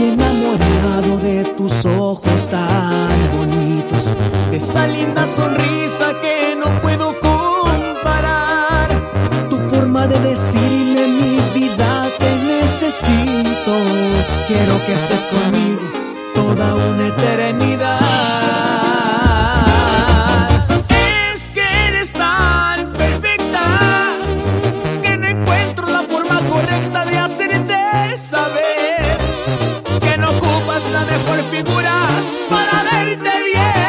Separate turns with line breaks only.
enamorado de tus ojos tan bonitos, de esa linda sonrisa que no puedo comparar, tu forma de decirme mi vida te necesito, quiero que estés conmigo toda una eternidad. Es que eres tan perfecta que no encuentro la forma correcta de hacerte saber que no ocupas la mejor figura para verte bien.